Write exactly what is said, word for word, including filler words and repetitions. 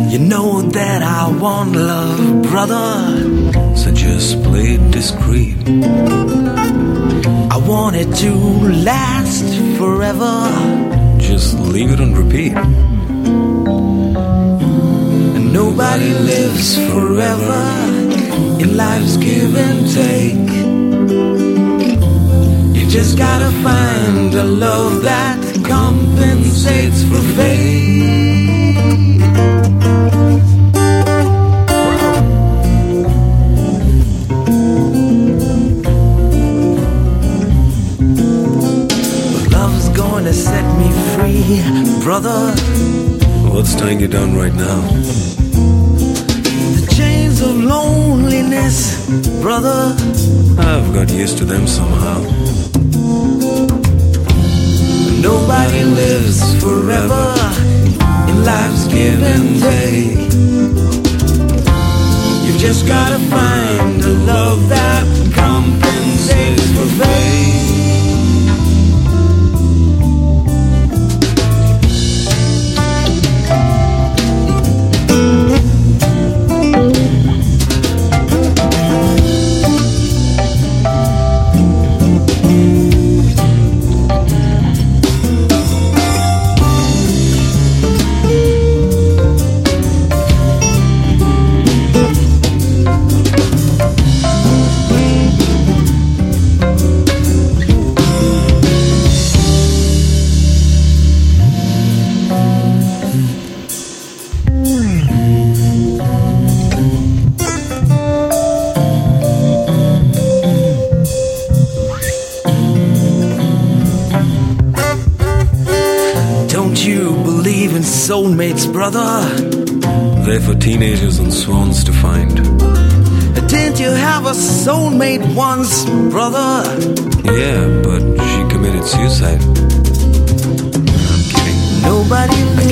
You know that I want love, brother, so just play it discreet. I want it to last forever. Just leave it on repeat. And nobody lives forever in life's give and take. You just gotta find a love that compensates for fate. To set me free, brother. What's tying you down right now? The chains of loneliness, brother. I've got used to them somehow. Nobody lives forever in life's give and take. You just gotta find a love that compensates for fate. Soulmates, brother. They're for teenagers and swans to find. Didn't you have a soulmate once, brother? Yeah, but she committed suicide. I'm kidding. Nobody